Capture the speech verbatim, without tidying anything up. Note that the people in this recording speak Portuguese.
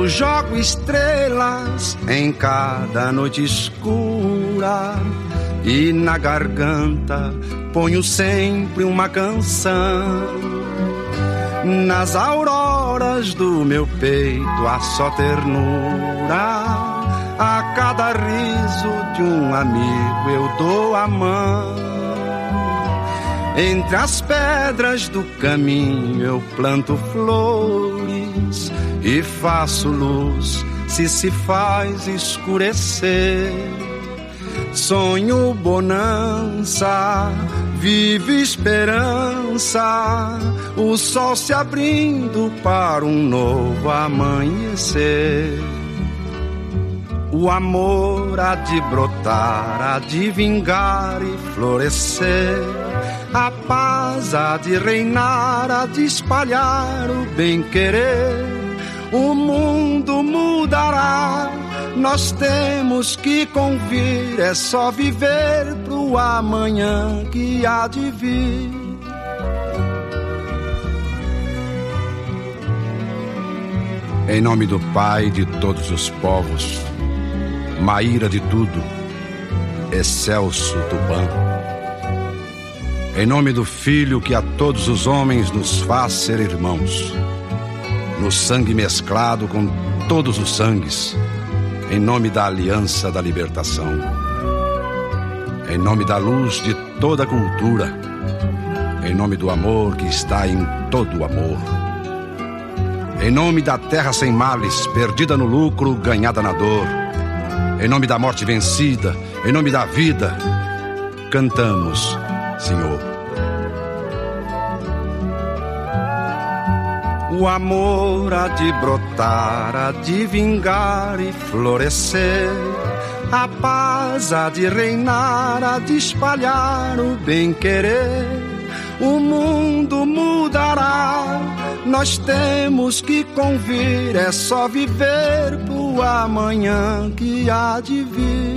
Eu jogo estrelas em cada noite escura e na garganta ponho sempre uma canção. Nas auroras do meu peito há só ternura. A cada riso de um amigo eu dou a mão. Entre as pedras do caminho eu planto flores e faço luz se se faz escurecer. Sonho bonança, vive esperança, o sol se abrindo para um novo amanhecer. O amor há de brotar, há de vingar e florescer. A paz há de reinar, há de espalhar o bem-querer. O mundo mudará, nós temos que convir. É só viver pro amanhã que há de vir. Em nome do Pai de todos os povos, Maíra de tudo, excelso Tupã. Em nome do Filho que a todos os homens nos faz ser irmãos, no sangue mesclado com todos os sangues, em nome da aliança da libertação, em nome da luz de toda a cultura, em nome do amor que está em todo o amor, em nome da terra sem males, perdida no lucro, ganhada na dor, em nome da morte vencida, em nome da vida, cantamos, Senhor. O amor há de brotar, há de vingar e florescer. A paz há de reinar, há de espalhar o bem-querer. O mundo mudará, nós temos que convir. É só viver pro amanhã que há de vir.